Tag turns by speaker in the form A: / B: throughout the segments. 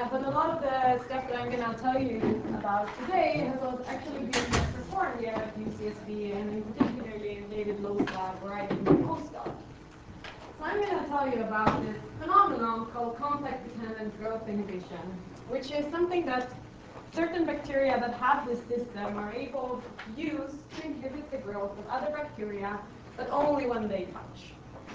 A: But a lot of the stuff that I'm going to tell you about today has also actually been performed here at UCSB, and in particularly in David Lowe's lab, where I did my postdoc. So I'm going to tell you about this phenomenon called contact-dependent growth inhibition, which is something that certain bacteria that have this system are able to use to inhibit the growth of other bacteria, but only when they touch.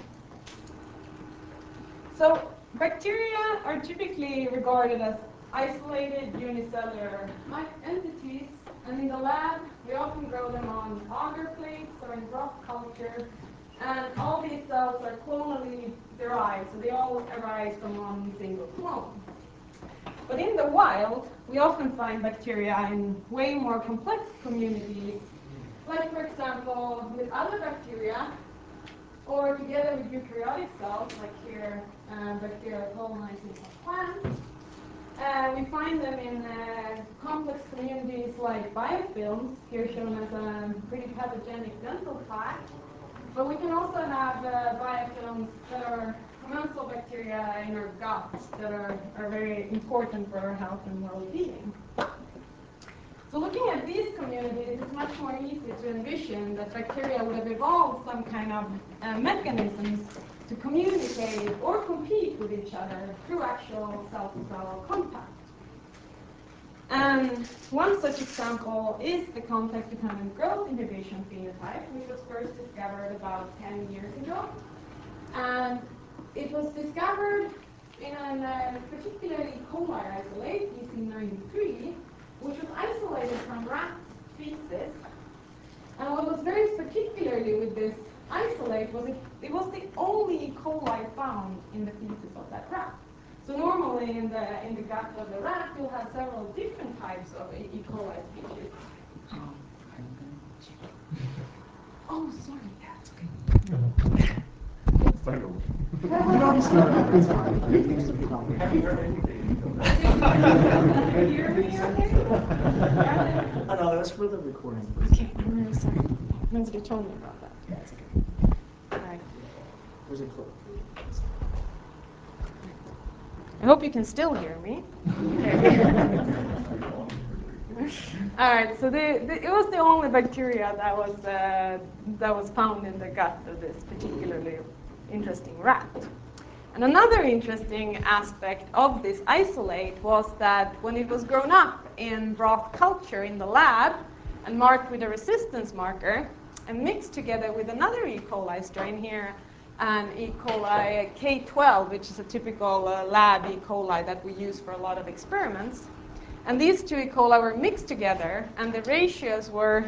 A: So bacteria are typically regarded as isolated unicellular entities, and in the lab we often grow them on agar plates or in broth culture, and all these cells are clonally derived, so they all arise from one single clone. But in the wild, we often find bacteria in way more complex communities, like for example with other bacteria, or together with eukaryotic cells, like here, bacteria colonizing plants. We find them in complex communities like biofilms, here shown as a pretty pathogenic dental plaque. But we can also have biofilms that are commensal bacteria in our gut that are very important for our health and well-being. So looking at these communities, it's much more easy to envision that bacteria would have evolved some kind of mechanisms to communicate or compete with each other through actual cell-to-cell contact. And one such example is the contact-dependent growth inhibition phenotype, which was first discovered about 10 years ago. And it was discovered in a particularly E. coli isolate, EC93, which was isolated from rat feces. And what was very particularly with this isolate was it was the only E. coli found in the feces of that rat. So normally in the gut of the rat, you'll have several different types of E. coli species. Oh, sorry. Yeah, it's okay.
B: Oh, no, that's for the recording.
A: Okay, I'm really sorry. Nobody told me about that.
B: Yeah, it's okay.
A: All right.
B: There's a clip.
A: I hope you can still hear me. All right, so it was the only bacteria that was found in the gut of this particularly interesting rat. And another interesting aspect of this isolate was that when it was grown up in broth culture in the lab and marked with a resistance marker and mixed together with another E. coli strain here, and E. coli K12, which is a typical lab E. coli that we use for a lot of experiments. And these two E. coli were mixed together, and the ratios were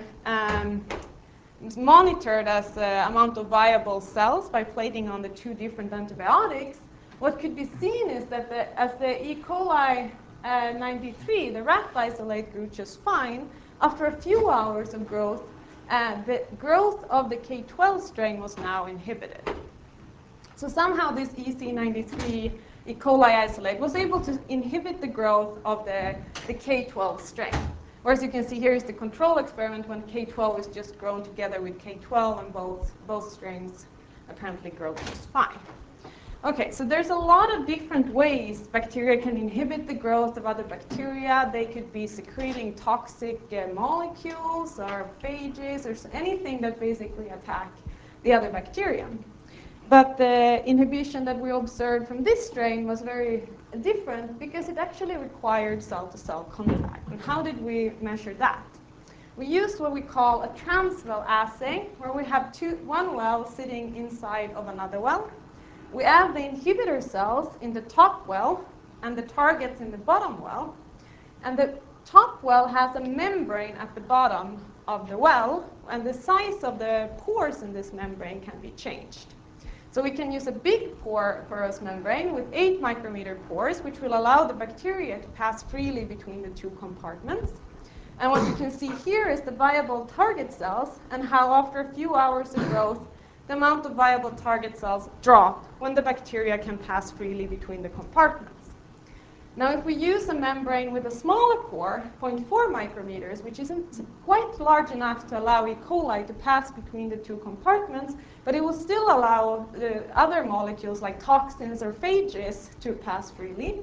A: monitored as the amount of viable cells by plating on the two different antibiotics. What could be seen is that as the E. coli 93, the rat isolate grew just fine, after a few hours of growth, the growth of the K12 strain was now inhibited. So somehow this EC93 E. coli isolate was able to inhibit the growth of the K12 strain. Whereas you can see here is the control experiment when K12 is just grown together with K12, and both strains apparently grow just fine. Okay, so there's a lot of different ways bacteria can inhibit the growth of other bacteria. They could be secreting toxic molecules or phages or anything that basically attack the other bacteria. But the inhibition that we observed from this strain was very different because it actually required cell-to-cell contact. And how did we measure that? We used what we call a transwell assay, where we have one well sitting inside of another well. We add the inhibitor cells in the top well and the targets in the bottom well. And the top well has a membrane at the bottom of the well, and the size of the pores in this membrane can be changed. So we can use a big porous membrane with 8 micrometer pores, which will allow the bacteria to pass freely between the two compartments. And what you can see here is the viable target cells and how after a few hours of growth, the amount of viable target cells drop when the bacteria can pass freely between the compartments. Now, if we use a membrane with a smaller pore, 0.4 micrometers, which isn't quite large enough to allow E. coli to pass between the two compartments, but it will still allow the other molecules like toxins or phages to pass freely,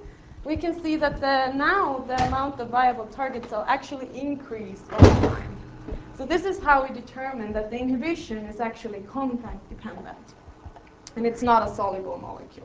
A: we can see that now the amount of viable target cell actually increased over time. So this is how we determine that the inhibition is actually contact dependent, and it's not a soluble molecule.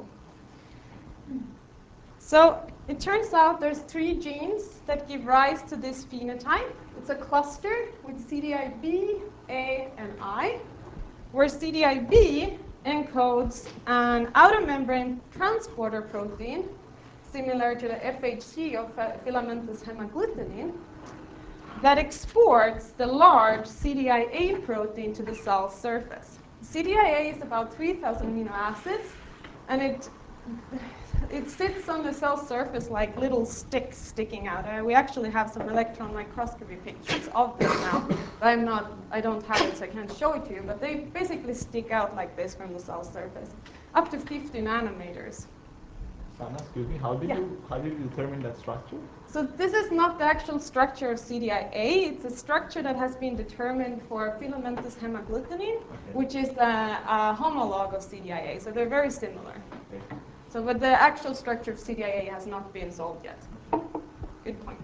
A: So it turns out there's 3 genes that give rise to this phenotype. It's a cluster with CDIB, A, and I, where CDIB encodes an outer membrane transporter protein similar to the FHC of filamentous hemagglutinin that exports the large CDIA protein to the cell surface. CDIA is about 3,000 amino acids, and it sits on the cell surface like little sticks sticking out. We actually have some electron microscopy pictures of this now. But I don't have it, so I can't show it to you. But they basically stick out like this from the cell surface, up to 50 nanometers.
C: Sanna, excuse me, how did you determine that structure?
A: So this is not the actual structure of CDIA. It's a structure that has been determined for filamentous hemagglutinin, which is a homolog of CDIA. So they're very similar.
C: Okay.
A: So, but the actual structure of CDIA has not been solved yet. Good point.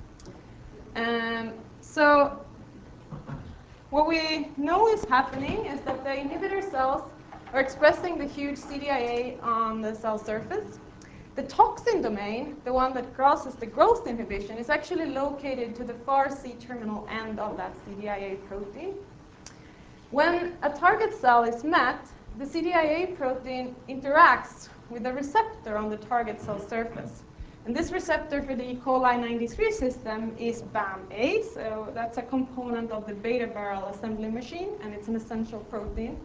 A: So what we know is happening is that the inhibitor cells are expressing the huge CDIA on the cell surface. The toxin domain, the one that crosses the growth inhibition, is actually located to the far C-terminal end of that CDIA protein. When a target cell is met, the CDIA protein interacts with a receptor on the target cell surface. And this receptor for the E. coli 93 system is BAM-A, so that's a component of the beta barrel assembly machine, and it's an essential protein.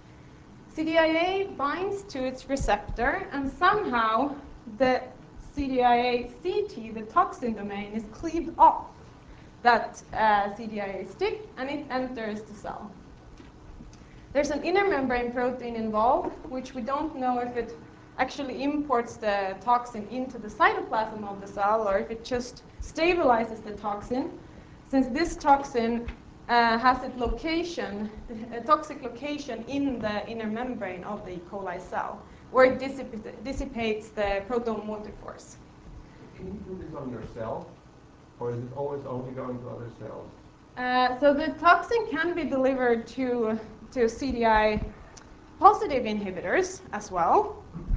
A: CDIA binds to its receptor, and somehow the CDIA-CT, the toxin domain, is cleaved off that CDIA stick, and it enters the cell. There's an inner membrane protein involved, which we don't know if it actually imports the toxin into the cytoplasm of the cell or if it just stabilizes the toxin, since this toxin has its location, a toxic location in the inner membrane of the E. coli cell, where it dissipates the proton motor force.
C: Can you do this on yourself, or is it always only going to other cells?
A: So the toxin can be delivered to CDI positive inhibitors as well.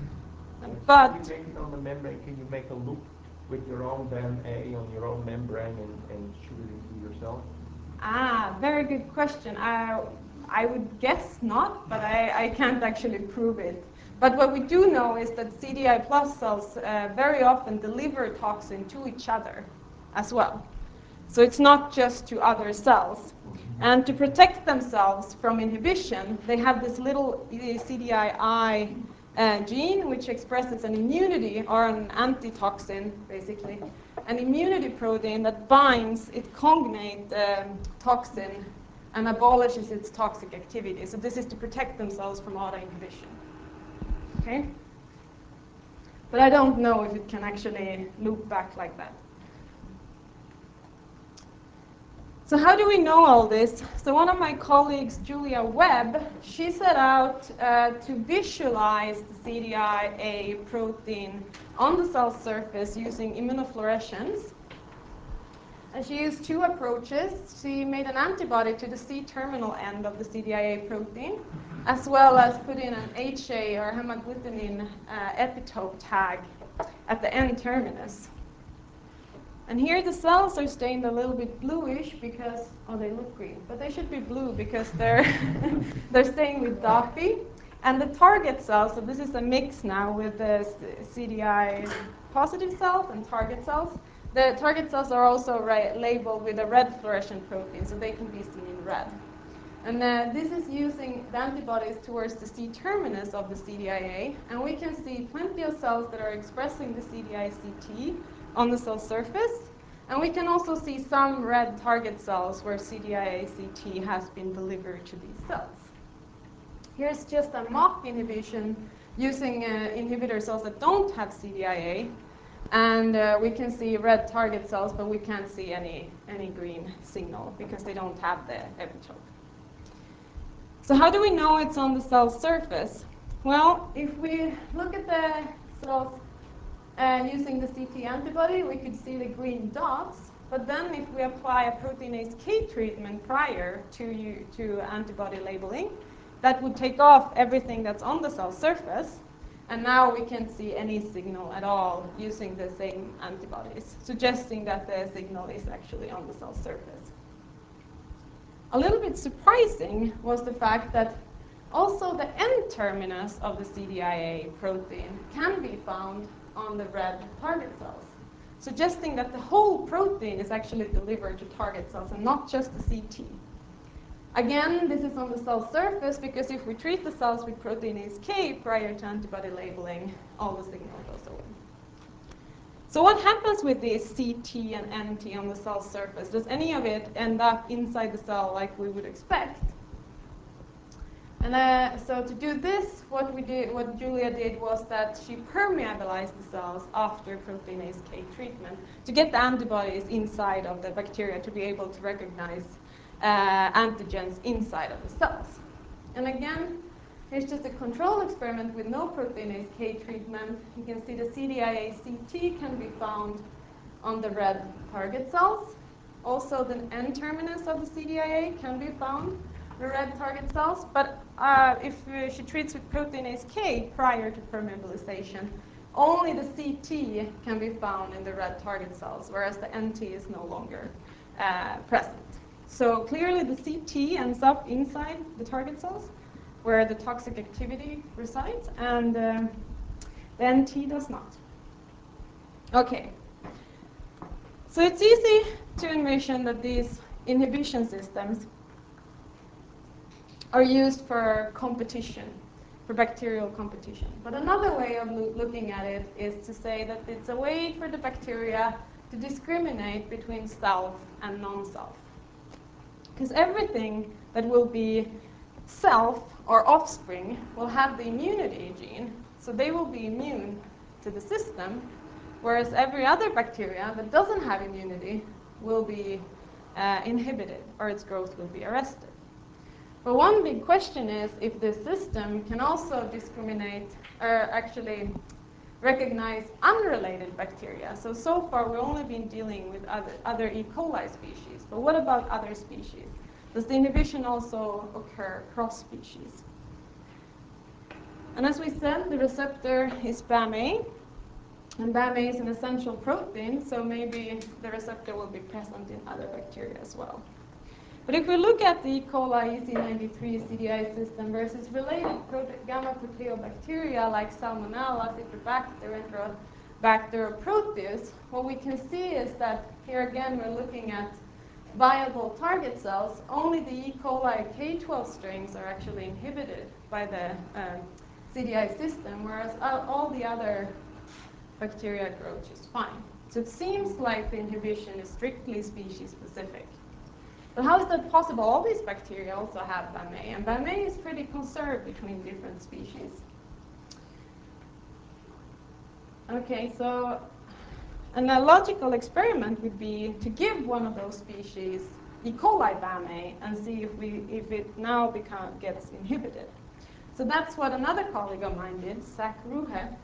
A: But
C: if you make it on the membrane, can you make a loop with your own BAM-A on your own membrane and shoot it into your cell?
A: Very good question. I would guess not, but I can't actually prove it. But what we do know is that CDI plus cells very often deliver toxin to each other as well. So it's not just to other cells. And to protect themselves from inhibition, they have this little CDI gene, which expresses an immunity or an antitoxin, basically, an immunity protein that binds its cognate toxin and abolishes its toxic activity. So this is to protect themselves from autoinhibition. Okay? But I don't know if it can actually loop back like that. So how do we know all this? So one of my colleagues, Julia Webb, she set out to visualize the CDIA protein on the cell surface using immunofluorescence. And she used 2 approaches. She made an antibody to the C-terminal end of the CDIA protein, as well as put in an HA or hemagglutinin epitope tag at the N-terminus. And here the cells are stained a little bit bluish because, they look green, but they should be blue because they're stained with DAPI. And the target cells, so this is a mix now with the CDI positive cells and target cells. The target cells are also labeled with a red fluorescent protein, so they can be seen in red. And this is using the antibodies towards the C-terminus of the CDIA, and we can see plenty of cells that are expressing the CDI-CT on the cell surface, and we can also see some red target cells where CDI-CT has been delivered to these cells. Here's just a mock inhibition using inhibitor cells that don't have CDIA, and we can see red target cells, but we can't see any green signal because they don't have the epitope. So how do we know it's on the cell surface? Well, if we look at the cells using the CT antibody, we could see the green dots. But then if we apply a proteinase K treatment prior to antibody labeling, that would take off everything that's on the cell surface. And now we can't see any signal at all using the same antibodies, suggesting that the signal is actually on the cell surface. A little bit surprising was the fact that also the N-terminus of the CDIA protein can be found on the red target cells, suggesting that the whole protein is actually delivered to target cells and not just the CT. Again, this is on the cell surface because if we treat the cells with proteinase K prior to antibody labeling, all the signal goes away. So what happens with this CT and NT on the cell surface? Does any of it end up inside the cell like we would expect? And so to do this, what Julia did was that she permeabilized the cells after proteinase K treatment to get the antibodies inside of the bacteria to be able to recognize antigens inside of the cells. And again, here's just a control experiment with no proteinase K treatment. You can see the CDIA CT can be found on the red target cells. Also, the N-terminus of the CDIA can be found the red target cells, but if she treats with proteinase K prior to permeabilization, only the CT can be found in the red target cells, whereas the NT is no longer present. So clearly the CT ends up inside the target cells, where the toxic activity resides, and the NT does not. Okay. So it's easy to envision that these inhibition systems are used for competition, for bacterial competition. But another way of looking at it is to say that it's a way for the bacteria to discriminate between self and non-self. Because everything that will be self or offspring will have the immunity gene, so they will be immune to the system, whereas every other bacteria that doesn't have immunity will be inhibited, or its growth will be arrested. But one big question is if this system can also discriminate, or actually recognize unrelated bacteria. So far we've only been dealing with other E. coli species, but what about other species? Does the inhibition also occur cross species? And as we said, the receptor is BAM-A, and BAM-A is an essential protein, so maybe the receptor will be present in other bacteria as well. But if we look at the E. coli EC93 CDI system versus related gamma proteobacteria like Salmonella, Citrobacter, Enterobacter, or Proteus, what we can see is that here again we're looking at viable target cells. Only the E. coli K12 strains are actually inhibited by the CDI system, whereas all the other bacteria grow just fine. So it seems like the inhibition is strictly species-specific. But how is that possible? All these bacteria also have BAM-A, and BAM-A is pretty conserved between different species. Okay, so an logical experiment would be to give one of those species E. coli BAM-A and see if it now gets inhibited. So that's what another colleague of mine did, Zach Ruhe.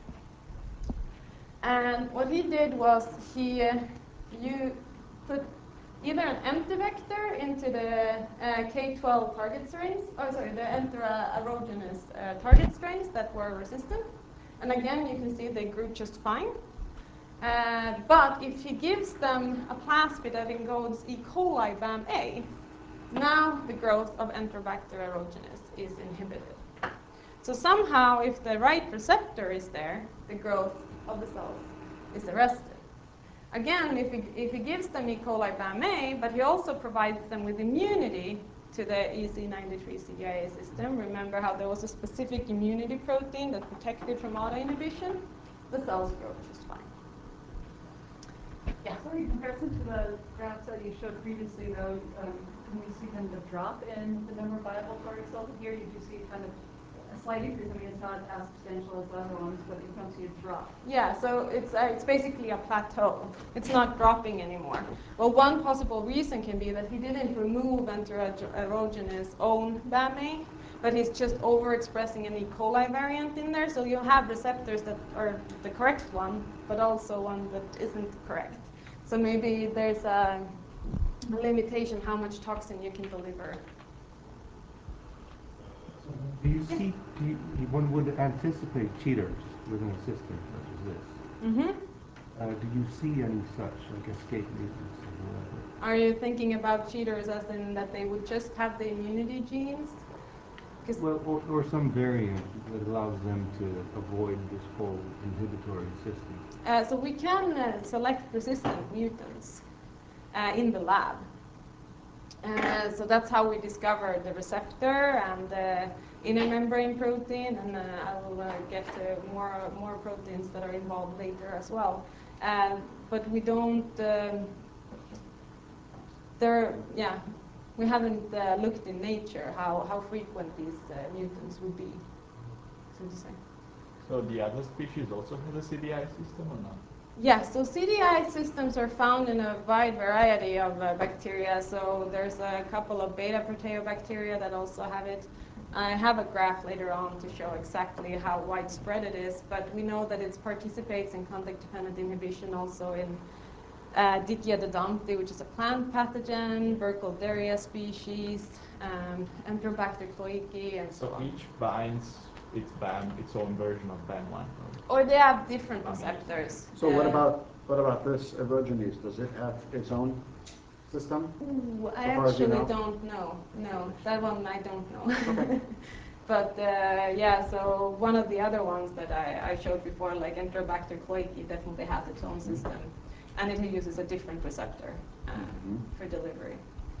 A: And what he did was you put either an empty vector into the K12 target strains, the enter-aerogenous target strains that were resistant. And again, you can see they grew just fine. But if he gives them a plasmid that encodes E. coli BAM-A, now the growth of Enterobacter aerogenes is inhibited. So somehow, if the right receptor is there, the growth of the cells is arrested. Again, if he gives them E. coli BAM-A, but he also provides them with immunity to the EC93 CDIA system, remember how there was a specific immunity protein that protected from autoinhibition, the cells grow just fine. Yeah.
D: So in comparison to the graphs that you showed previously, though, can we see kind of a drop in the number of viable target cells? Here you do see kind of a slight increase. I mean, it's not as substantial as the other ones, but you don't see a drop.
A: Yeah, so it's basically a plateau. It's not dropping anymore. Well, one possible reason can be that he didn't remove enter-aerogenous own BAM-A, but he's just overexpressing an E. coli variant in there. So you'll have receptors that are the correct one, but also one that isn't correct. So maybe there's a limitation how much toxin you can deliver.
E: Do you see, one would anticipate cheaters within a system such as this.
A: Mm-hmm.
E: Do you see any such, like escape mutants or whatever?
A: Are you thinking about cheaters as in that they would just have the immunity genes?
E: Well, or some variant that allows them to avoid this whole inhibitory system.
A: So we can select resistant mutants in the lab. So that's how we discovered the receptor and the inner membrane protein, and I will get to more proteins that are involved later as well. But we don't. We haven't looked in nature how frequent these mutants would be, so to say.
F: So the other species also has a CDI system or not?
A: Yes, so CDI systems are found in a wide variety of bacteria. So there's a couple of beta proteobacteria that also have it. I have a graph later on to show exactly how widespread it is, but we know that it participates in contact-dependent inhibition also in Dickia dodonti, which is a plant pathogen, Burkholderia species, Enterobacter cloacae, and so on.
F: Each binds its BAM, its own version of BAM1.
A: Or they have different receptors.
B: So what about this Aerogenes? Does it have its own system?
A: Ooh, I
B: So far as you
A: actually
B: know?
A: don't know. No, that one I don't know.
B: Okay.
A: But yeah, so one of the other ones that I showed before, like Enterobacter cloacae, definitely has its own system. And it uses a different receptor for delivery.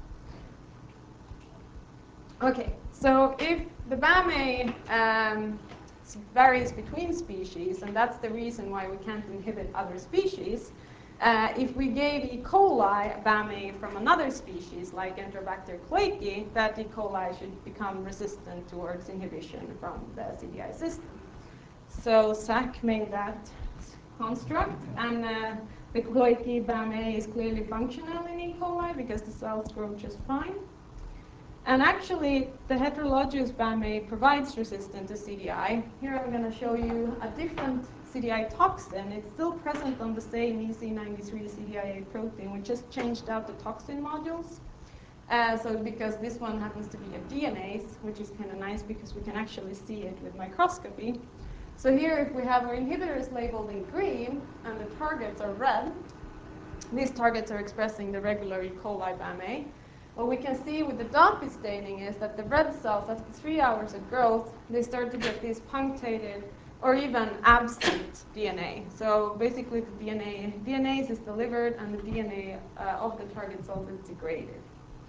A: Okay, so if the BAM-A varies between species, and that's the reason why we can't inhibit other species, if we gave E. coli BAM-A from another species, like Enterobacter cloacae, that E. coli should become resistant towards inhibition from the CDI system. So SAC made that construct, and the cloacae BAM-A is clearly functional in E. coli because the cells grow just fine. And actually, the heterologous BAM-A provides resistance to CDI. Here I'm going to show you a different CDI toxin. It's still present on the same EC93 CDIA protein. We just changed out the toxin modules. So because this one happens to be a DNase, which is kind of nice because we can actually see it with microscopy. So here, if we have our inhibitors labeled in green and the targets are red, these targets are expressing the regular E. coli BAM-A. What we can see with the DAPI staining is that the red cells, after 3 hours of growth, they start to get these punctated or even absent DNA. So basically, the DNase is delivered and the DNA of the target cells is degraded.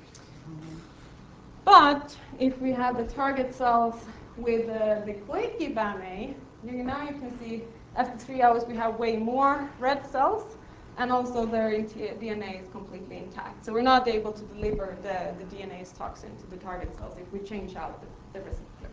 A: But if we have the target cells with the cloacae BAM-A, now you can see after 3 hours we have way more red cells, and also their DNA is completely intact. So we're not able to deliver the DNase toxin to the target cells if we change out the receptor.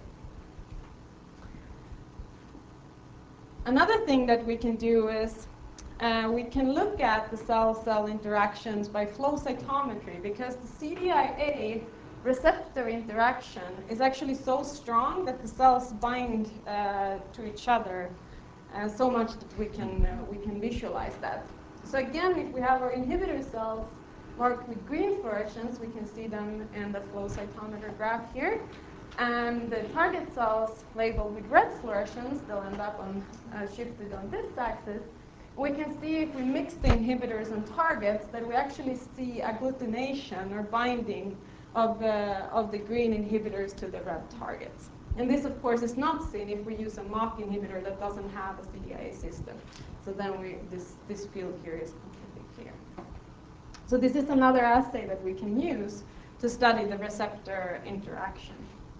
A: Another thing that we can do is we can look at the cell-cell interactions by flow cytometry, because the CDIA receptor interaction is actually so strong that the cells bind to each other so much that we can visualize that. So again, if we have our inhibitor cells marked with green fluorescence, we can see them in the flow cytometer graph here. And the target cells labeled with red fluorescence, they'll end up shifted on this axis. We can see if we mix the inhibitors and targets that we actually see agglutination or binding of the green inhibitors to the red targets. And this, of course, is not seen if we use a MOC inhibitor that doesn't have a CDIA system. So then this field here is completely clear. So this is another assay that we can use to study the receptor interaction.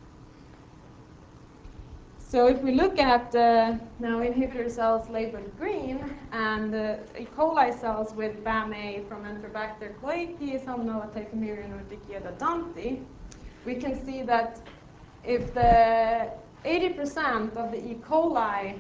A: So if we look at now inhibitor cells labeled green and E. coli cells with BAM-A from Enterobacter cloacae, Salmonella typhimurium, or Dickia dodonti, we can see that if the 80% of the E. coli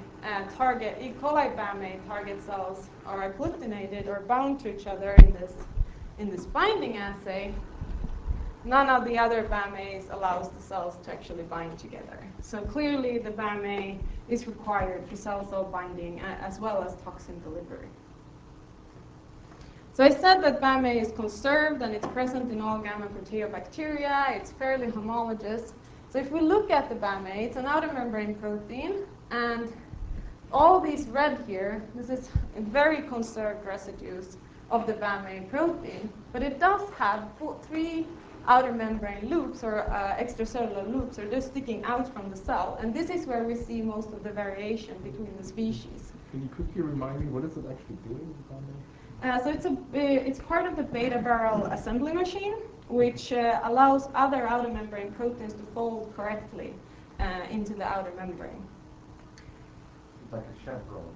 A: BAM-A target cells are agglutinated or bound to each other in this binding assay, none of the other BAM-As allows the cells to actually bind together. So clearly the BAM-A is required for cell-cell binding as well as toxin delivery. So I said that BAM-A is conserved and it's present in all gamma proteobacteria. It's fairly homologous. So if we look at the BAM-A, it's an outer membrane protein, and all these red here, this is very conserved residues of the BAM-A protein, but it does have 3 outer membrane loops or extracellular loops, or just sticking out from the cell, and this is where we see most of the variation between the species.
F: Can you quickly remind me, what is it actually doing?
A: So it's part of the beta barrel assembly machine, which allows other outer membrane proteins to fold correctly into the outer membrane.
C: Like a chaperone.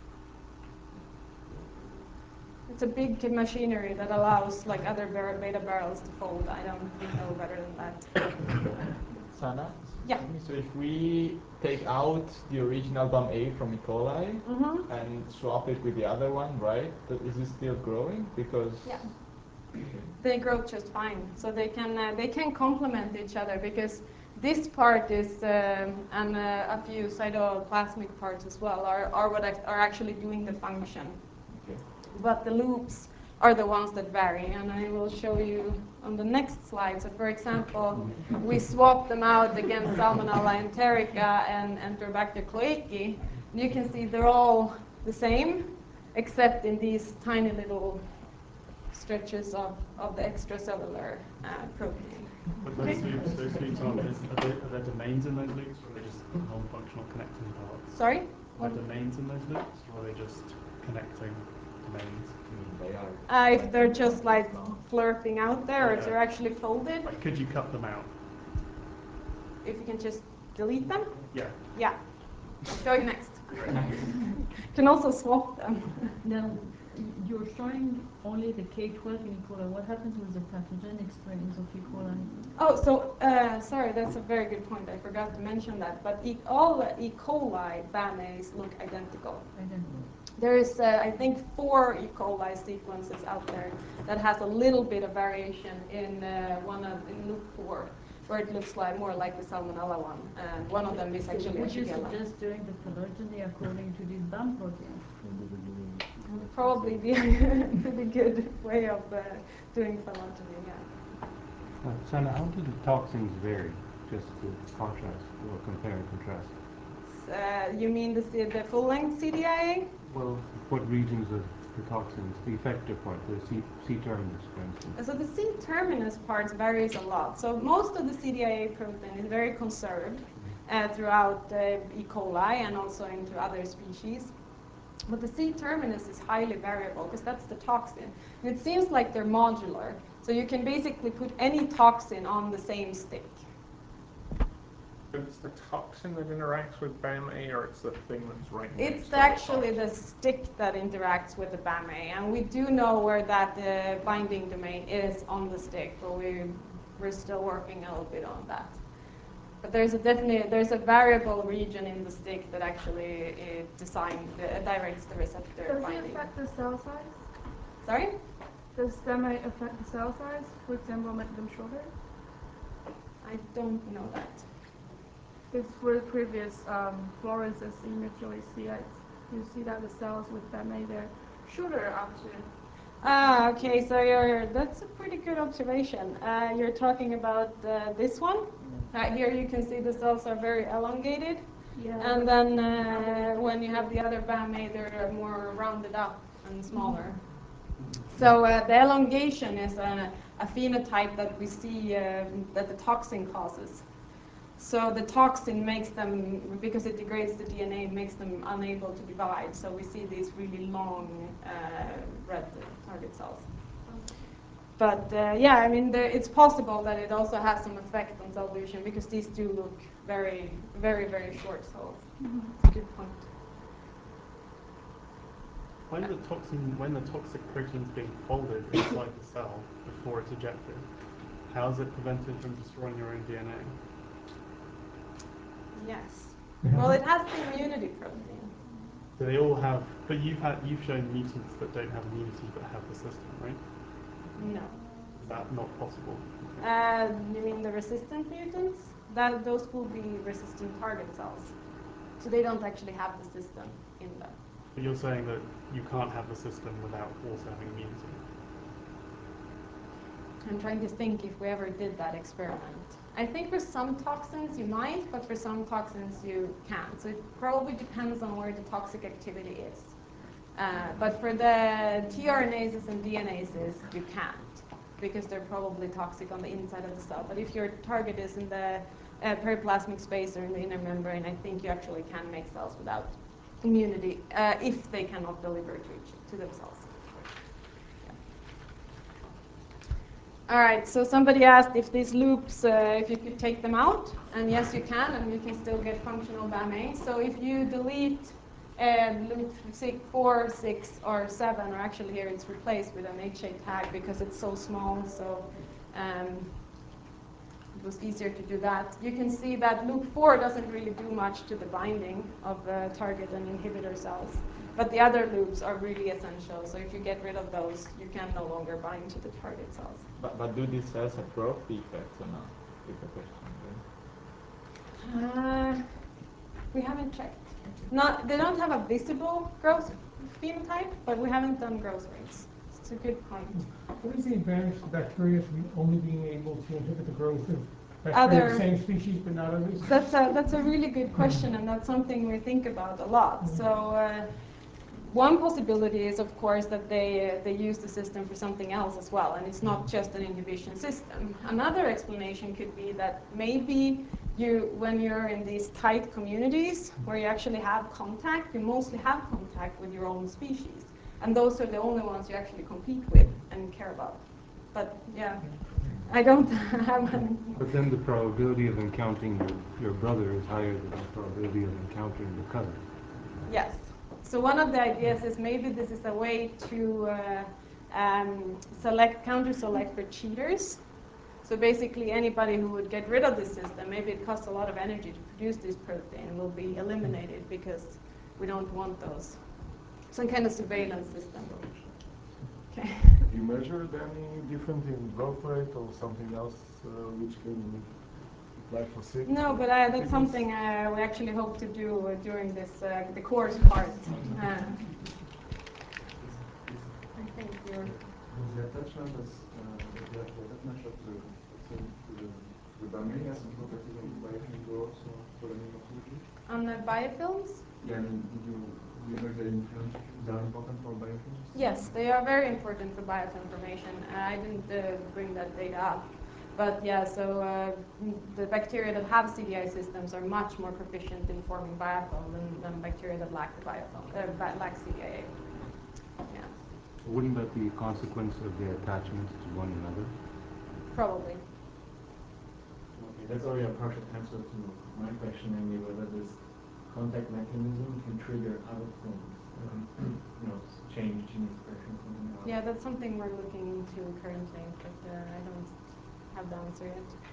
A: It's a big machinery that allows like other beta barrels to fold. I don't know better than that.
F: Sana?
A: Yeah.
F: So if we take out the original BAM-A from E. coli and swap it with the other one, right? Is it still growing? Because
A: Yeah. They grow just fine. So they can complement each other, because this part is and a few cytoplasmic parts as well are what are actually doing the function.
F: okay.
A: But the loops are the ones that vary, and I will show you on the next slide. So for example, we swap them out against Salmonella enterica and Enterobacter cloacae. You can see they're all the same, except in these tiny little stretches of the extracellular protein.
G: But those loops are there domains in those loops, or are they just non-functional connecting parts?
A: Sorry?
G: Are there domains in those loops, or are they just connecting domains?
F: They are.
A: If they're just like flirting out there, or if they're actually folded,
G: Like, could you cut them out?
A: if you can just delete them,
G: Yeah.
A: yeah. I'll show you next. You can also swap them.
H: Now, you're showing only the K12 in E. coli. What happens with the pathogenic strains of E. coli?
A: Oh, so sorry, that's a very good point. I forgot to mention that. But all the E. coli BAM-As look identical. There is, I think, 4 E. coli sequences out there that has a little bit of variation in in loop 4, where it looks like more like the Salmonella one. And one of them is actually a
H: Would you
A: Shigella.
H: suggest doing the phylogeny according to this BAM protein?
A: Would probably be a pretty good way of doing phylogeny, yeah.
E: Sana, how do the toxins vary? Just to contrast or compare and contrast.
A: You mean the full-length CDIA?
E: Well, what regions of the toxins, the effector part, the C-terminus, for instance?
A: So the C-terminus parts varies a lot. So most of the CDIA protein is very conserved throughout E. coli and also into other species. But the C-terminus is highly variable, because that's the toxin. And it seems like they're modular. So you can basically put any toxin on the same stick.
I: It's the toxin that interacts with BAM-A, or it's the thing that's right next to
A: It's
I: the
A: actually
I: toxin?
A: the stick that interacts with the BAM-A, and we do know where that binding domain is on the stick, but we're still working a little bit on that. But there's a variable region in the stick that actually directs the receptor
J: Does it
A: binding.
J: affect the cell size?
A: Sorry?
J: Does BAM-A affect the cell size? For example, make them shorter?
A: I don't know that.
J: Because for the previous fluorescence imagery, you see that the cells with BAM-A, they're shorter after.
A: Okay, so that's a pretty good observation. You're talking about this one. Here you can see the cells are very elongated.
J: Yeah.
A: And then when you have the other BAM-A, they're more rounded up and smaller. So the elongation is a phenotype that we see that the toxin causes. So the toxin makes them, because it degrades the DNA, makes them unable to divide. So we see these really long red target cells. But yeah, I mean, it's possible that it also has some effect on cell division, because these do look very, very, very short cells. Good point.
G: When the toxic protein is being folded inside the cell before it's ejected, how is it prevented from destroying your own DNA?
A: Yes. Well, it has the immunity protein.
G: Do they all have? But you've shown mutants that don't have immunity but have the system, right?
A: No.
G: Is that not possible?
A: You mean the resistant mutants? Those will be resistant target cells. So they don't actually have the system in them.
G: But you're saying that you can't have the system without also having immunity.
A: I'm trying to think if we ever did that experiment. I think for some toxins you might, but for some toxins you can't. So it probably depends on where the toxic activity is. But for the tRNAses and DNases, you can't, because they're probably toxic on the inside of the cell. But if your target is in the periplasmic space or in the inner membrane, I think you actually can make cells without immunity if they cannot deliver to themselves. All right, so somebody asked if these loops, if you could take them out, and yes, you can, and you can still get functional BAM-A. So if you delete loop 4, 6, or 7, or actually here it's replaced with an HA tag because it's so small, so it was easier to do that. You can see that loop 4 doesn't really do much to the binding of target and inhibitor cells. But the other loops are really essential. So if you get rid of those, you can no longer bind to the target cells.
F: But do these cells have growth defects or not? Is the question.
A: We haven't checked. They don't have a visible growth phenotype, but we haven't done growth rates. It's a good point.
K: What is the advantage to bacteria from only being able to inhibit the growth of bacteria of the same species but not others?
A: That's a really good question, and that's something we think about a lot. So one possibility is, of course, that they use the system for something else as well, and it's not just an inhibition system. Another explanation could be that maybe when you're in these tight communities where you actually have contact, you mostly have contact with your own species. And those are the only ones you actually compete with and care about. But yeah, I don't have any.
E: But then the probability of encountering your brother is higher than the probability of encountering your cousin.
A: Yes. So one of the ideas is maybe this is a way to counter-select for cheaters. So basically anybody who would get rid of this system, maybe it costs a lot of energy to produce this protein, will be eliminated because we don't want those. Some kind of surveillance system. Okay.
L: You measured any difference in growth rate or something else which can apply for sick?
A: No, but that's something we actually hope to do during this the course part. I think you're.
B: The attachment is the attachment of the BAM-A as a property of biofilm growth for the morphology?
A: On the biofilms?
B: Yeah, and you know the influence, they are important for biofilms?
A: Yes, they are very important for biofilm formation. I didn't bring that data up. But yeah, so the bacteria that have CDI systems are much more proficient in forming biofilm than bacteria that lack the biofilm, lack CDIA. Yeah.
E: Wouldn't that be a consequence of their attachments to one another?
A: Probably.
M: Okay, that's already a partial answer to my question, namely whether this contact mechanism can trigger other things, change gene expression, something else.
A: Yeah, that's something we're looking into currently, but I don't have the answer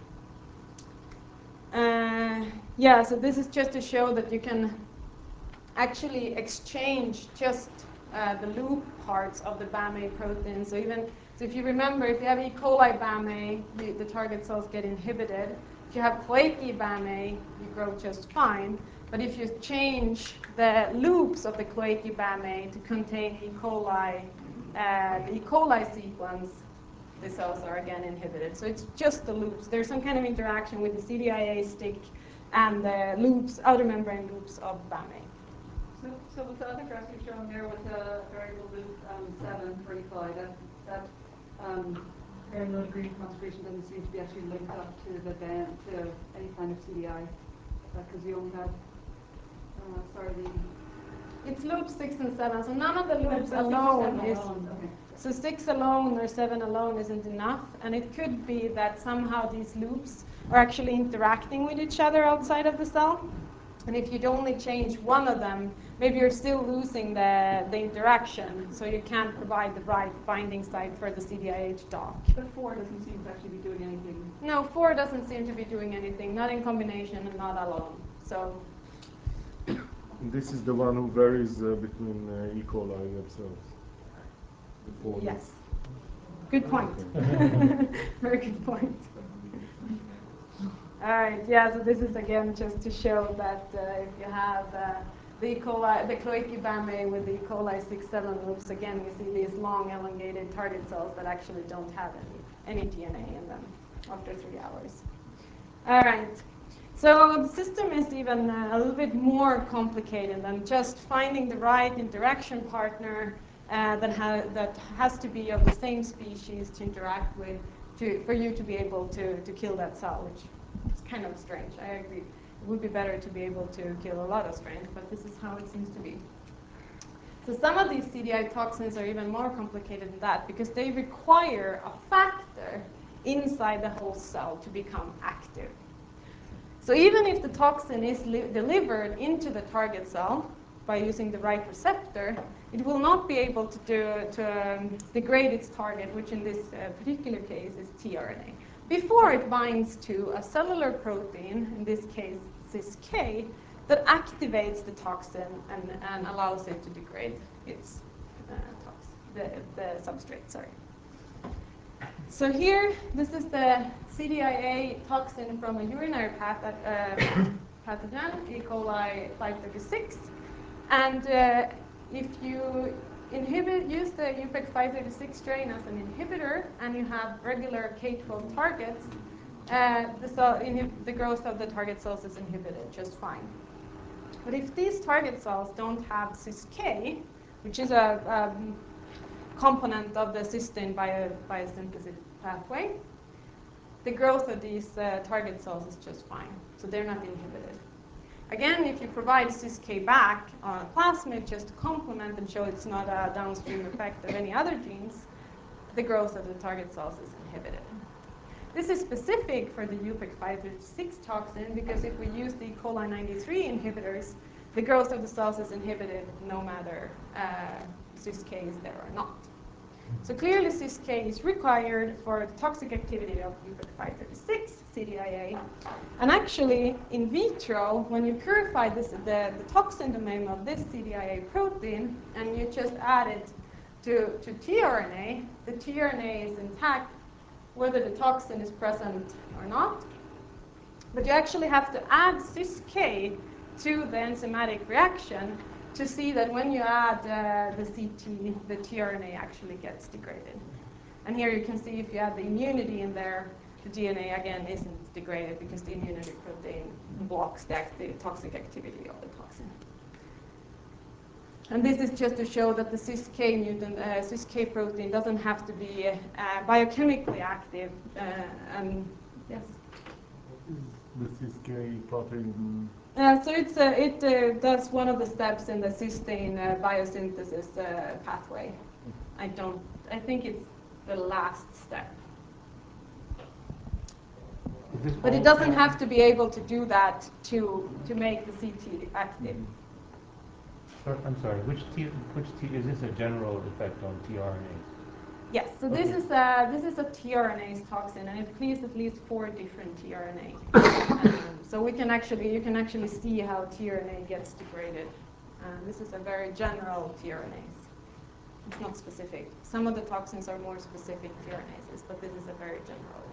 A: yet. Yeah, so this is just to show that you can actually exchange just the loop parts of the BAM-A protein. So if you remember, if you have E. coli BAM-A, the target cells get inhibited. If you have Coaki BAM-A, you grow just fine. But if you change the loops of the Coaki BAM-A to contain E. coli, the E. coli sequence, the cells are again inhibited. So it's just the loops. There's some kind of interaction with the CDIA stick and the loops, outer membrane loops of BAM-A.
D: So with the other graph you've shown there with the variable loop 7 for E. coli, that granular green concentration doesn't seem to be actually linked up to the band, to any kind of CDI, because you only have,
A: It's loops 6 and 7, so none of the loops alone is.
D: Okay.
A: So 6 alone or 7 alone isn't enough, and it could be that somehow these loops are actually interacting with each other outside of the cell. And if you'd only change one of them, maybe you're still losing the interaction, so you can't provide the right binding site for the CDIH dock.
D: But 4 doesn't seem to actually be doing anything.
A: No, 4 doesn't seem to be doing anything, not in combination and not alone. So.
L: This is the one who varies between E. coli themselves.
A: Yes. Good point. Very good point. All right, yeah, so this is again just to show that if you have the E. coli, the cloaky BAM-A with the E. coli 6-7 loops, again, you see these long elongated target cells that actually don't have any DNA in them after 3 hours. All right, so the system is even a little bit more complicated than just finding the right interaction partner that has to be of the same species to interact with for you to be able to kill that cell, which is kind of strange. I agree. It would be better to be able to kill a lot of strains, but this is how it seems to be. So some of these CDI toxins are even more complicated than that because they require a factor inside the host cell to become active. So even if the toxin is delivered into the target cell by using the right receptor, it will not be able to degrade its target, which in this particular case is tRNA, before it binds to a cellular protein, in this case cis-K, that activates the toxin and allows it to degrade its the substrate. Sorry. So here, this is the CDIA toxin from a urinary pathogen, E. coli 536. And if you use the UPEC 536 strain as an inhibitor, and you have regular K12 targets, the growth of the target cells is inhibited just fine. But if these target cells don't have cis-K, which is a component of the cysteine biosynthesis pathway, the growth of these target cells is just fine. So they're not inhibited. Again, if you provide cis-K back on a plasmid just to complement and show it's not a downstream effect of any other genes, the growth of the target cells is inhibited. This is specific for the UPEC 536 toxin because if we use the E. coli 93 inhibitors, the growth of the cells is inhibited no matter cis-K is there or not. So clearly cis-K is required for the toxic activity of UPEC 536 CDIA. And actually, in vitro, when you purify the toxin domain of this CDIA protein and you just add it to tRNA, the tRNA is intact whether the toxin is present or not. But you actually have to add cis-K to the enzymatic reaction to see that when you add the CT, the tRNA actually gets degraded. And here you can see if you add the immunity in there, the DNA again isn't degraded because the immunity protein blocks the toxic activity of the toxin. And this is just to show that the cis-K mutant, cis-K protein doesn't have to be biochemically active. And yes.
L: The cis-K protein.
A: So that's one of the steps in the cysteine biosynthesis pathway. I think it's the last step. But it doesn't have to be able to do that to make the CT active.
E: I'm sorry, which is this a general effect on tRNAs?
A: Yes, so this is a tRNase toxin, and it cleaves at least 4 different tRNA. So you can actually see how tRNA gets degraded. This is a very general tRNase. It's not specific. Some of the toxins are more specific tRNases, but this is a very general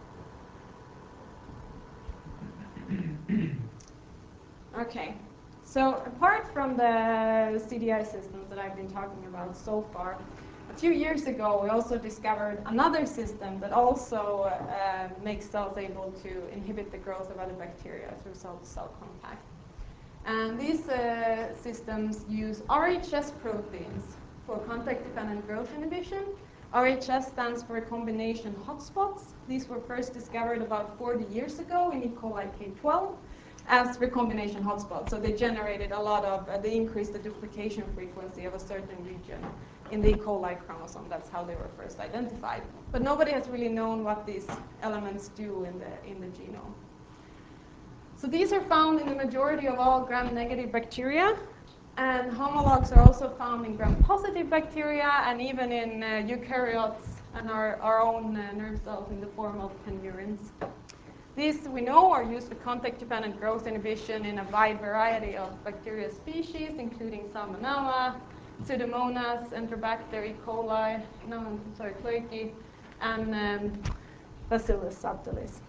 A: one. Okay. So apart from the CDI systems that I've been talking about so far, a few years ago we also discovered another system that also makes cells able to inhibit the growth of other bacteria through cell-to-cell contact. And these systems use RHS proteins for contact-dependent growth inhibition. RHS stands for recombination hotspots. These were first discovered about 40 years ago in E. coli K12. As recombination hotspots. So they generated a lot of, they increased the duplication frequency of a certain region in the E. coli chromosome. That's how they were first identified. But nobody has really known what these elements do in the genome. So these are found in the majority of all gram-negative bacteria. And homologs are also found in gram-positive bacteria and even in eukaryotes and our own nerve cells in the form of penurins. These, we know, are used for contact-dependent growth inhibition in a wide variety of bacteria species, including Salmonella, Pseudomonas, Enterobacter, E. coli, cloaky, and Bacillus subtilis.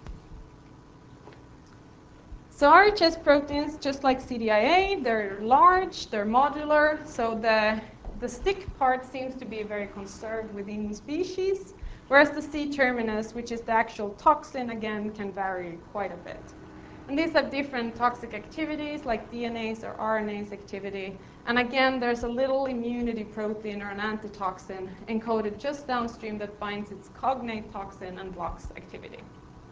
A: So RHS proteins, just like CDIA, they're large, they're modular, so the stick part seems to be very conserved within species, whereas the C-terminus, which is the actual toxin, again, can vary quite a bit. And these have different toxic activities, like DNase or RNase activity. And again, there's a little immunity protein or an antitoxin encoded just downstream that binds its cognate toxin and blocks activity.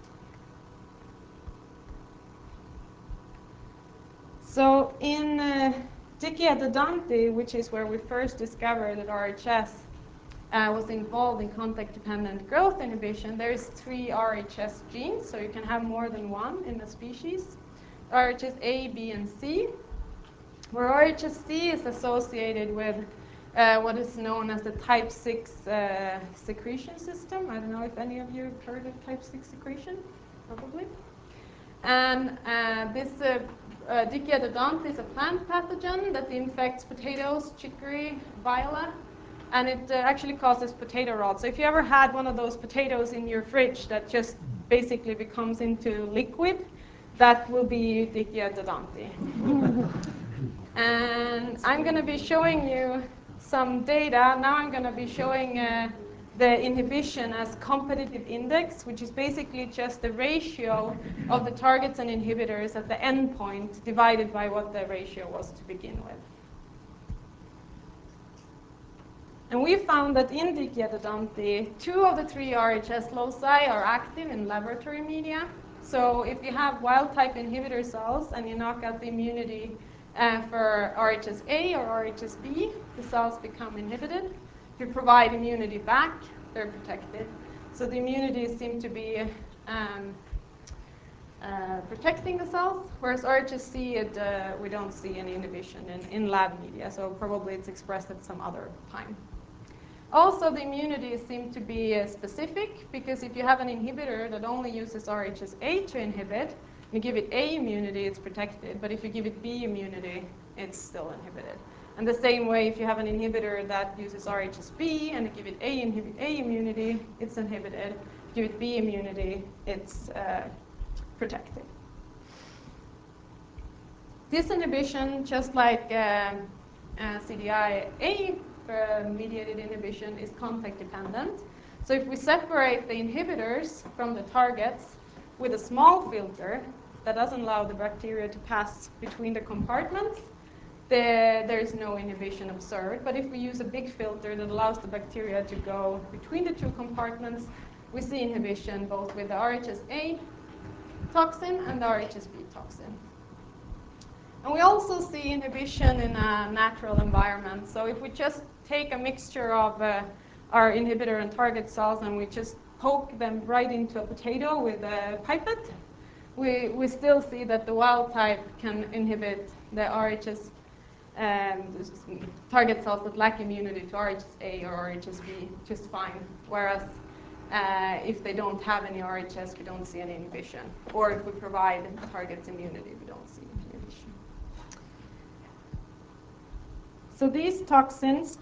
A: So in Dickia dodanti, which is where we first discovered that RHS was involved in contact-dependent growth inhibition, there's 3 RHS genes, so you can have more than one in a species. RHS A, B, and C, where RHS C is associated with what is known as the type 6 secretion system. I don't know if any of you have heard of type 6 secretion, probably. And this Dickia dodanti is a plant pathogen that infects potatoes, chicory, viola, and it actually causes potato rot. So if you ever had one of those potatoes in your fridge that just basically becomes into liquid, that will be Dickia dodanti. And I'm going to be showing you some data. Now I'm going to be showing the inhibition as competitive index, which is basically just the ratio of the targets and inhibitors at the endpoint divided by what the ratio was to begin with. And we found that in Dickia dodanti, 2 of the 3 RHS loci are active in laboratory media. So if you have wild-type inhibitor cells and you knock out the immunity for RHS-A or RHS-B, the cells become inhibited. If you provide immunity back, they're protected. So the immunity seems to be protecting the cells, whereas RHS-C, we don't see any inhibition in lab media, so probably it's expressed at some other time. Also, the immunity seems to be specific, because if you have an inhibitor that only uses RHS-A to inhibit, you give it A immunity, it's protected, but if you give it B immunity, it's still inhibited. And the same way, if you have an inhibitor that uses RHS-B and you give it A immunity, it's inhibited. If you give it B immunity, it's protected. This inhibition, just like CDIA mediated inhibition, is contact dependent. So if we separate the inhibitors from the targets with a small filter that doesn't allow the bacteria to pass between the compartments, there is no inhibition observed. But if we use a big filter that allows the bacteria to go between the 2 compartments, we see inhibition both with the RHS-A toxin and the RHS-B toxin. And we also see inhibition in a natural environment. So if we just take a mixture of our inhibitor and target cells and we just poke them right into a potato with a pipette, we still see that the wild type can inhibit the RHS target cells that lack immunity to RHS-A or RHS-B just fine, whereas if they don't have any RHS, we don't see any inhibition. Or if we provide targets immunity, we don't see inhibition. So these toxins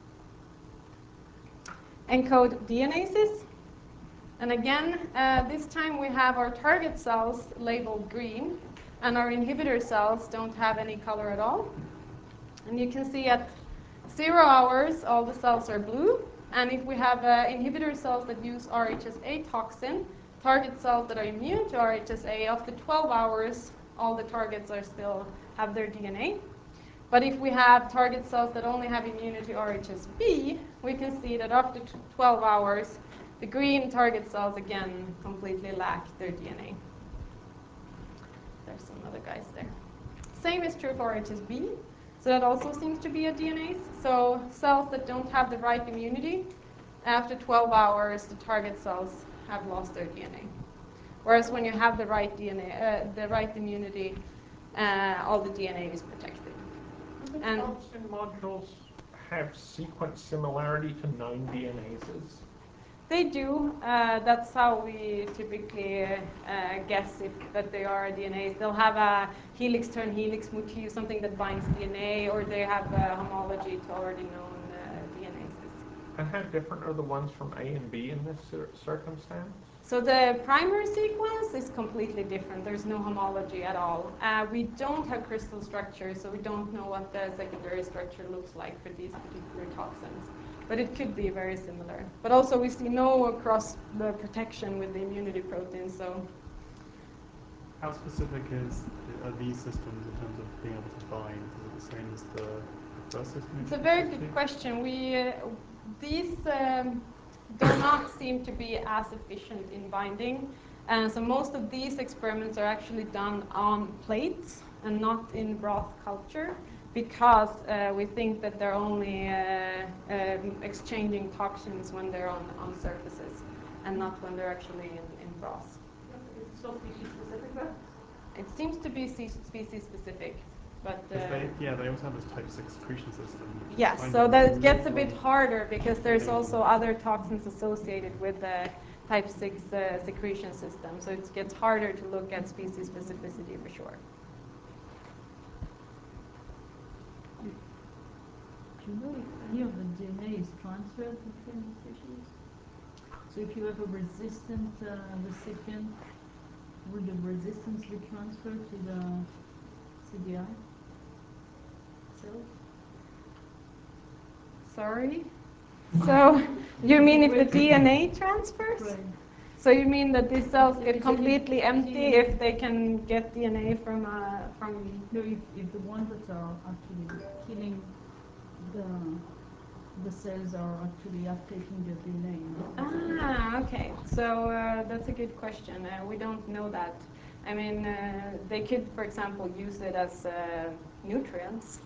A: encode DNases. And again, this time we have our target cells labeled green, and our inhibitor cells don't have any color at all. And you can see at 0 hours, all the cells are blue. And if we have inhibitor cells that use RHS-A toxin, target cells that are immune to RHS-A, after 12 hours, all the targets are still have their DNA. But if we have target cells that only have immunity to RHS-B, we can see that after 12 hours, the green target cells again completely lack their DNA. There's some other guys there. Same is true for RHS-B. So that also seems to be a DNase. So cells that don't have the right immunity, after 12 hours, the target cells have lost their DNA. Whereas when you have the right DNA, the right immunity, all the DNA is protected.
I: Do the toxin modules have sequence similarity to known DNases?
A: They do. That's how we typically guess that they are DNAs. They'll have a helix turn helix motif, something that binds DNA, or they have homology to already known DNases.
I: And how different are the ones from A and B in this circumstance?
A: So the primary sequence is completely different. There's no homology at all. We don't have crystal structure, so we don't know what the secondary structure looks like for these particular toxins. But it could be very similar. But also we see no cross the protection with the immunity protein, so.
G: How specific are these systems in terms of being able to bind? Is it the same as the first system?
A: It's a very good question. These do not seem to be as efficient in binding. So most of these experiments are actually done on plates and not in broth culture, because we think that they're only exchanging toxins when they're on surfaces and not when they're actually in broth.
D: Is it still species specific though?
A: It seems to be species specific. But
G: they also have this type 6 secretion system.
A: Yes, so that it gets a bit harder because there's also other toxins associated with the type 6 secretion system. So it gets harder to look at species specificity for sure.
H: Do you know if any of the DNA is transferred between the species? So if you have a resistant recipient, will the resistance be transferred to the CDI cells?
A: Sorry? So you mean if the DNA transfers?
H: Right.
A: So you mean that these cells get completely empty if they can get DNA from?
H: No, if the ones that are actually killing the cells are actually uptaking the DNA.
A: Ah, okay. So that's a good question. We don't know that. I mean, they could, for example, use it as nutrients.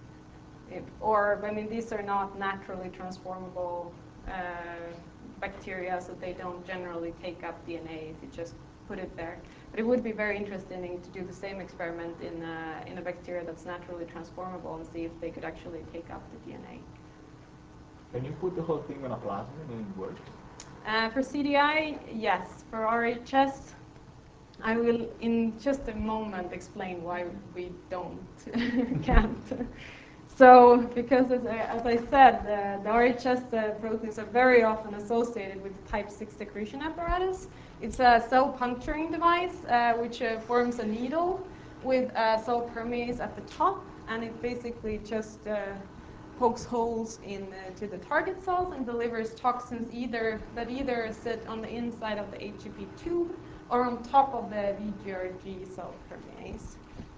A: These are not naturally transformable bacteria, so they don't generally take up DNA if you just put it there. But it would be very interesting to do the same experiment in a bacteria that's naturally transformable and see if they could actually take up the DNA.
F: Can you put the whole thing on a plasmid and it works?
A: For CDI, yes. For RHS, I will in just a moment explain why we can't. So, because as I said, the RHS proteins are very often associated with the type 6 secretion apparatus. It's a cell puncturing device which forms a needle with a cell permease at the top, and it basically just pokes holes into the target cells and delivers toxins that either sit on the inside of the HEP tube or on top of the VGRG cell permease.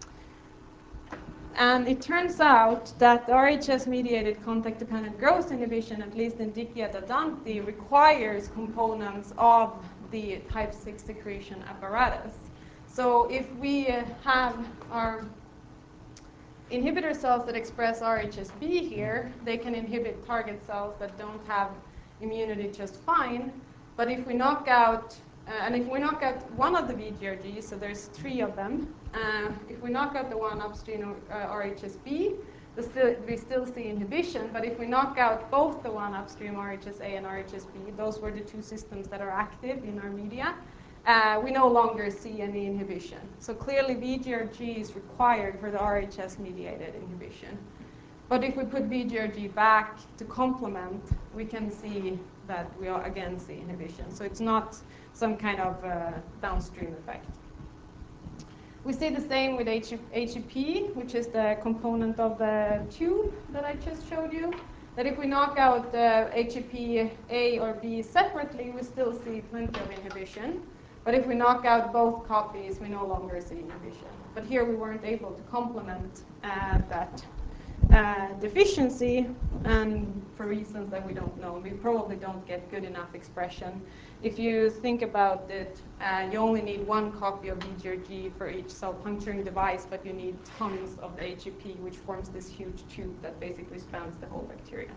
A: And it turns out that RHS-mediated contact-dependent growth inhibition, at least in Dickia dadanti, requires components of the type 6 secretion apparatus. So if we have our inhibitor cells that express RHSB here, they can inhibit target cells that don't have immunity just fine. But if we knock out one of the VGRGs, so there's 3 of them, if we knock out the one upstream RHSB, we still see inhibition. But if we knock out both the one upstream RHSA and RHSB, those were the 2 systems that are active in our media, we no longer see any inhibition. So clearly VGRG is required for the RHS-mediated inhibition. But if we put VGRG back to complement, we can see that we again see inhibition. So it's not some kind of downstream effect. We see the same with HEP, which is the component of the tube that I just showed you. That if we knock out HEP A or B separately, we still see plenty of inhibition. But if we knock out both copies, we no longer see inhibition. But here we weren't able to complement that deficiency, and for reasons that we don't know. We probably don't get good enough expression. If you think about it, you only need 1 copy of VGRG for each cell puncturing device, but you need tons of the HEP, which forms this huge tube that basically spans the whole bacteria.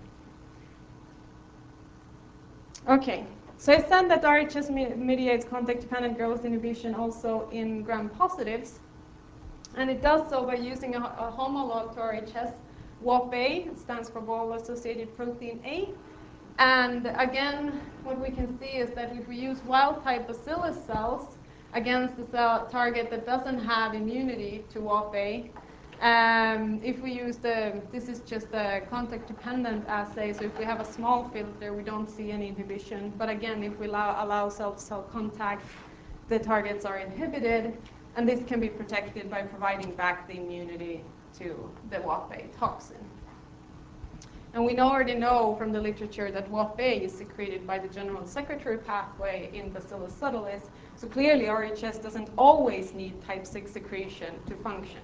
A: Okay, so I said that RHS mediates contact-dependent growth inhibition also in gram-positives, and it does so by using a homolog to RHS, WOP-A, it stands for wall-associated protein A. And again, what we can see is that if we use wild-type bacillus cells against the cell target that doesn't have immunity to WOP-A, If we use this is just a contact-dependent assay, so if we have a small filter, we don't see any inhibition. But again, if we allow cell-to-cell contact, the targets are inhibited, and this can be protected by providing back the immunity to the WOP-A toxin. And we already know from the literature that WOP-A is secreted by the general secretory pathway in Bacillus subtilis, so clearly RHS doesn't always need type 6 secretion to function.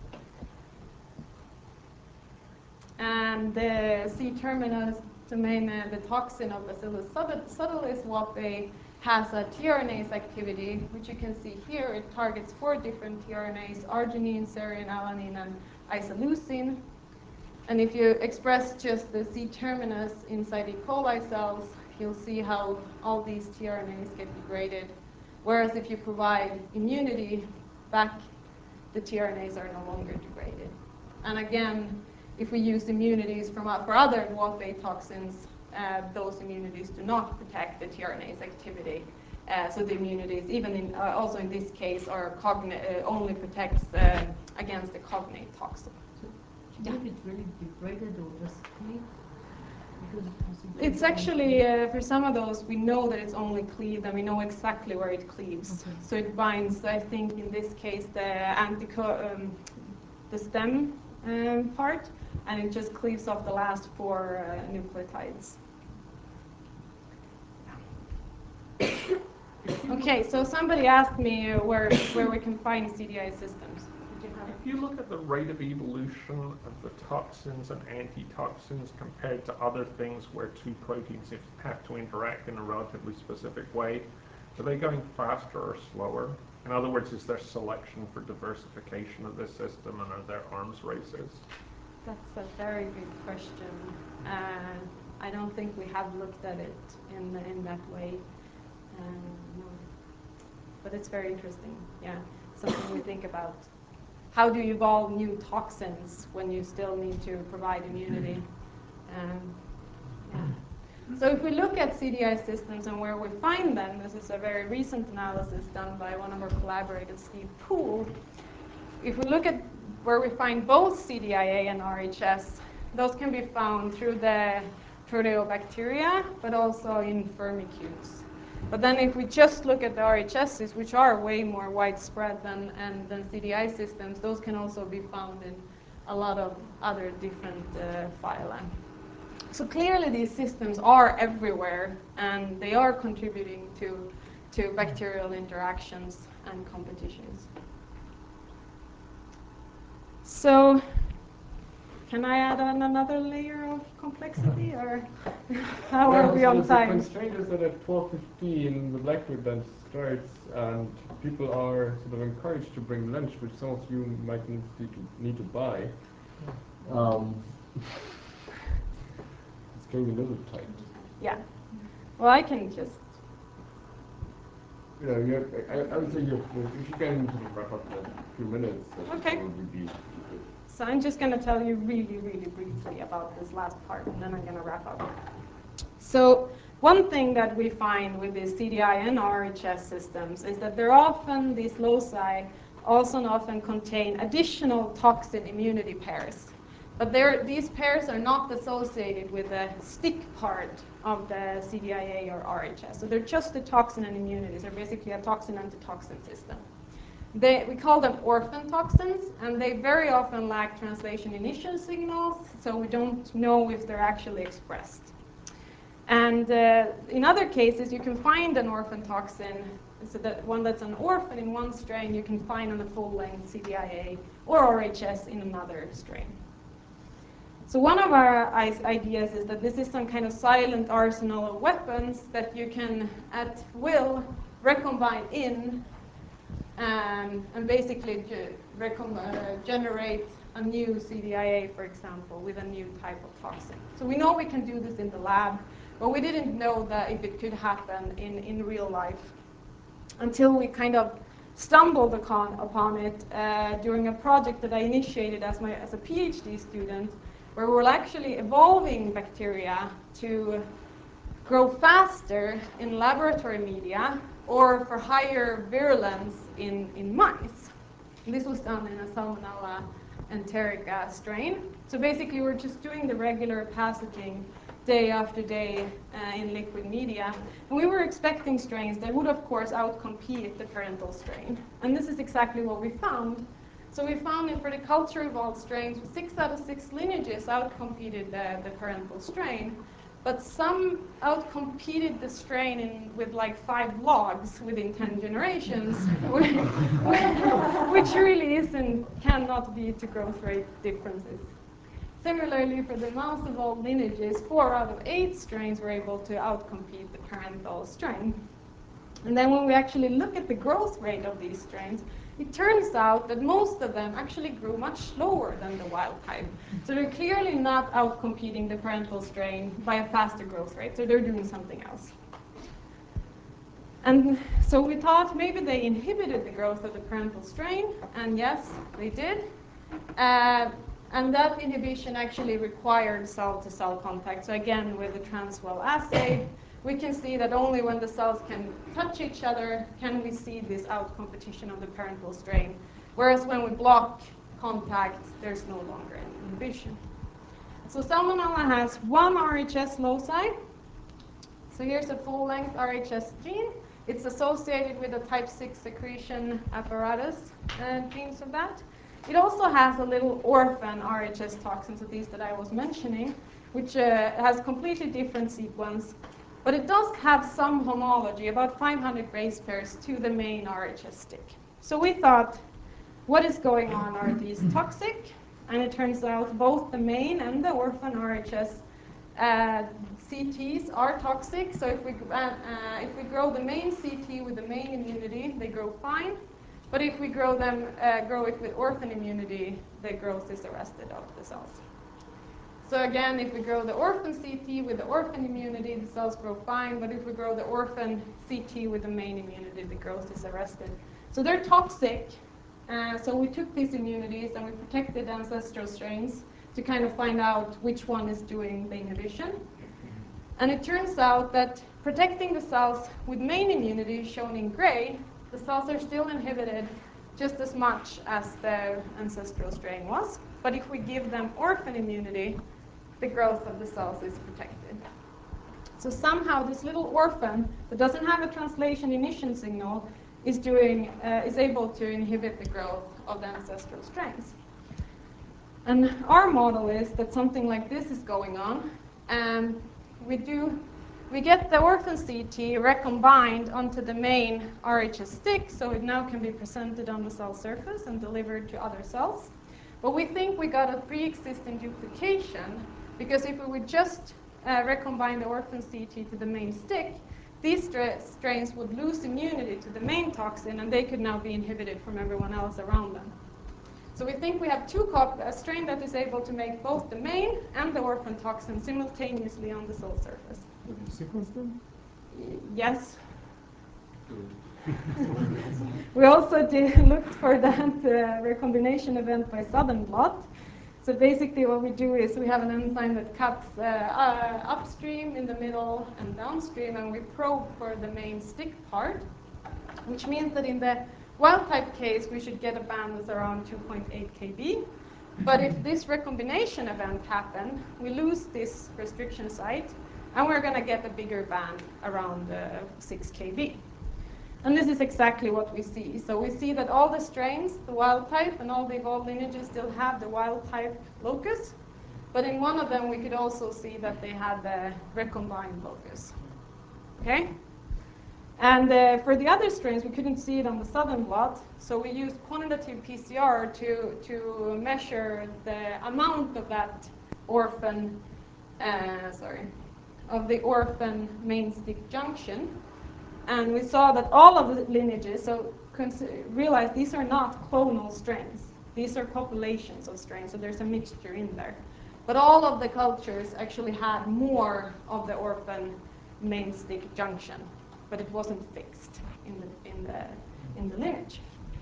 A: And the C-terminus domain, the toxin of Bacillus subtilis, WOP-A, has a tRNase activity, which you can see here. It targets 4 different tRNAs: arginine, serine, alanine, and isoleucine. And if you express just the C-terminus inside E. coli cells, you'll see how all these tRNAs get degraded. Whereas if you provide immunity back, the tRNAs are no longer degraded. And again, if we use immunities for other WOP-A toxins, those immunities do not protect the tRNase activity. So the immunities, even also in this case, are only protects against the cognate toxin.
H: Do you think it's really degraded or just cleaved?
A: It's actually, for some of those, we know that it's only cleaved, and we know exactly where it cleaves. Okay. So it binds, I think, in this case, the stem part, and it just cleaves off the last 4 nucleotides. Okay, so somebody asked me where we can find CDI systems.
I: If you look at the rate of evolution of the toxins and antitoxins compared to other things where 2 proteins have to interact in a relatively specific way, are they going faster or slower? In other words, is there selection for diversification of this system, and are there arms races?
A: That's a very good question. I don't think we have looked at it in that way. No. But it's very interesting. Yeah, something we think about. How do you evolve new toxins when you still need to provide immunity? Yeah. So if we look at CDI systems and where we find them, this is a very recent analysis done by one of our collaborators, Steve Poole. If we look at where we find both CDIA and RHS, those can be found through the proteobacteria, but also in firmicutes. But then if we just look at the RHSs, which are way more widespread than CDI systems, those can also be found in a lot of other different phyla. So clearly these systems are everywhere, and they are contributing to bacterial interactions and competitions. So can I add on another layer of complexity, or how are we on time?
N: The constraint is that at 12:15 the Blackbird lunch starts, and people are sort of encouraged to bring lunch, which some of you might need to buy. It's getting a little tight.
A: Yeah. Well, I can just.
N: I would say if you can sort of wrap up in a few minutes, that would probably be good.
A: So I'm just going to tell you really, really briefly about this last part, and then I'm going to wrap up. So one thing that we find with these CDI and RHS systems is that they're often, these loci also often contain additional toxin immunity pairs. But these pairs are not associated with the stick part of the CDIA or RHS. So they're just the toxin and immunities. They're basically a toxin-antitoxin system. We call them orphan toxins, and they very often lack translation initial signals, so we don't know if they're actually expressed. And in other cases, you can find an orphan toxin, so that one that's an orphan in one strain, you can find on a full-length CDIA or RHS in another strain. So one of our ideas is that this is some kind of silent arsenal of weapons that you can, at will, recombine in and basically generate a new CDIA, for example, with a new type of toxin. So we know we can do this in the lab, but we didn't know that if it could happen in real life until we kind of stumbled upon it during a project that I initiated as a PhD student, where we were actually evolving bacteria to grow faster in laboratory media or for higher virulence in mice. And this was done in a Salmonella enterica strain. So basically we're just doing the regular passaging day after day in liquid media. And we were expecting strains that would, of course, outcompete the parental strain. And this is exactly what we found. So we found that for the culture evolved strains, 6 out of 6 lineages outcompeted the parental strain. But some outcompeted the strain with like 5 logs within 10 generations, which really cannot be to growth rate differences. Similarly, for the mouse evolved lineages, 4 out of 8 strains were able to outcompete the parental strain. And then when we actually look at the growth rate of these strains, it turns out that most of them actually grew much slower than the wild type. So they're clearly not outcompeting the parental strain by a faster growth rate, so they're doing something else. And so we thought maybe they inhibited the growth of the parental strain, and yes, they did. And that inhibition actually required cell-to-cell contact. So again, with the Transwell assay, we can see that only when the cells can touch each other can we see this outcompetition of the parental strain. Whereas when we block contact, there's no longer any inhibition. So Salmonella has 1 RHS loci. So here's a full-length RHS gene. It's associated with the type 6 secretion apparatus genes of that. It also has a little orphan RHS toxins of these that I was mentioning, which has completely different sequence. But it does have some homology, about 500 base pairs, to the main RHS stick. So we thought, what is going on? Are these toxic? And it turns out both the main and the orphan RHS CTs are toxic. So if we grow the main CT with the main immunity, they grow fine. But if we grow it with orphan immunity, the growth is arrested of the cells. So again, if we grow the orphan CT with the orphan immunity, the cells grow fine. But if we grow the orphan CT with the main immunity, the growth is arrested. So they're toxic. So we took these immunities and we protected ancestral strains to kind of find out which one is doing the inhibition. And it turns out that protecting the cells with main immunity, shown in gray, the cells are still inhibited just as much as the ancestral strain was. But if we give them orphan immunity, the growth of the cells is protected. So somehow this little orphan that doesn't have a translation emission signal is able to inhibit the growth of the ancestral strains. And our model is that something like this is going on, and we get the orphan CT recombined onto the main RHS stick, so it now can be presented on the cell surface and delivered to other cells. But we think we got a pre-existing duplication, because if we would just recombine the orphan CT to the main stick, these strains would lose immunity to the main toxin, and they could now be inhibited from everyone else around them. So we think we have a strain that is able to make both the main and the orphan toxin simultaneously on the cell surface.
L: Have you sequenced them?
A: Yes. We also looked for that recombination event by southern blot. So basically what we do is we have an enzyme that cuts upstream, in the middle, and downstream, and we probe for the main stick part, which means that in the wild-type case, we should get a band that's around 2.8 kb. But if this recombination event happened, we lose this restriction site, and we're going to get a bigger band around 6 kb. And this is exactly what we see. So we see that all the strains, the wild type, and all the evolved lineages still have the wild type locus. But in one of them, we could also see that they had the recombined locus. Okay? And for the other strains, we couldn't see it on the southern blot. So we used quantitative PCR to measure the amount of that orphan, of the orphan main stick junction. And we saw that all of the lineages, so realize these are not clonal strains. These are populations of strains, so there's a mixture in there. But all of the cultures actually had more of the orphan main stick junction, but it wasn't fixed in the lineage.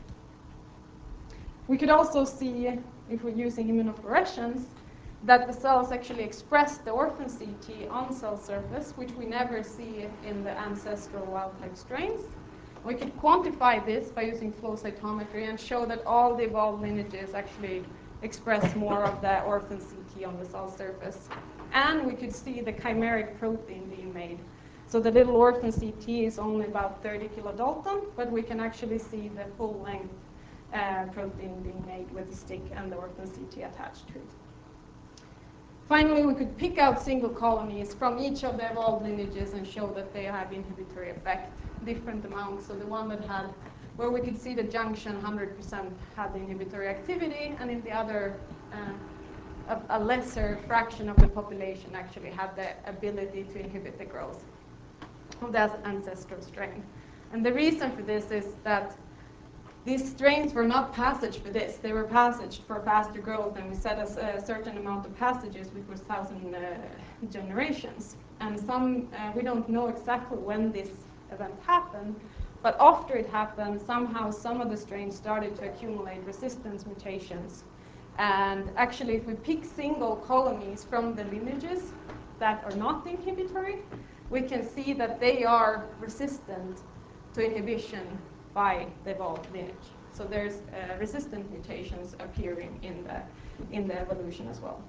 A: We could also see, if we're using immunofluorescence, that the cells actually express the orphan CT on cell surface, which we never see in the ancestral wild-type strains. We could quantify this by using flow cytometry and show that all the evolved lineages actually express more of the orphan CT on the cell surface. And we could see the chimeric protein being made. So the little orphan CT is only about 30 kilodalton, but we can actually see the full-length protein being made with the stick and the orphan CT attached to it. Finally, we could pick out single colonies from each of the evolved lineages and show that they have inhibitory effect, different amounts. So the one that had, where we could see the junction 100% had the inhibitory activity, and in the other, a lesser fraction of the population actually had the ability to inhibit the growth of that ancestral strain. And the reason for this is that these strains were not passaged for this. They were passaged for faster growth, and we set a certain amount of passages, which was 1,000 generations. And some, we don't know exactly when this event happened, but after it happened, somehow some of the strains started to accumulate resistance mutations. And actually, if we pick single colonies from the lineages that are not inhibitory, we can see that they are resistant to inhibition by the evolved lineage. So there's resistant mutations appearing in the evolution as well.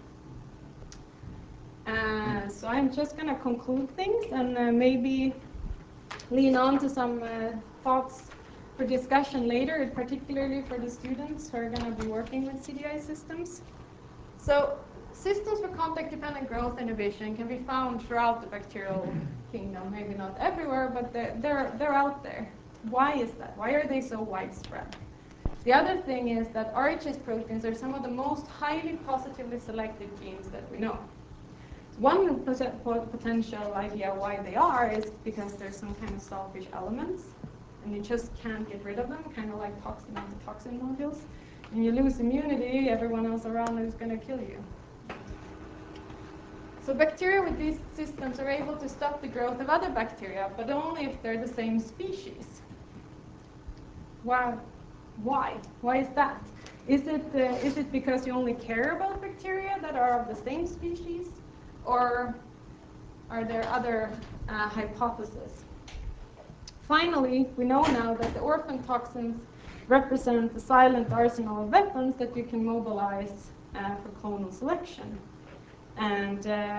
A: So I'm just going to conclude things and maybe lean on to some thoughts for discussion later, particularly for the students who are going to be working with CDI systems. So systems for contact-dependent growth inhibition can be found throughout the bacterial kingdom, maybe not everywhere, but they're out there. Why is that? Why are they so widespread? The other thing is that RHS proteins are some of the most highly positively selected genes that we know. One potential idea why they are is because there's some kind of selfish elements, and you just can't get rid of them, kind of like toxin antitoxin modules. And you lose immunity, everyone else around is going to kill you. So bacteria with these systems are able to stop the growth of other bacteria, but only if they're the same species. Wow. Why? Why is that? Is it because you only care about bacteria that are of the same species? Or are there other hypotheses? Finally, we know now that the orphan toxins represent the silent arsenal of weapons that you can mobilize for clonal selection. And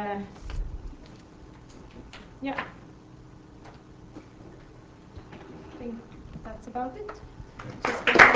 A: yeah, I think that's about it. Just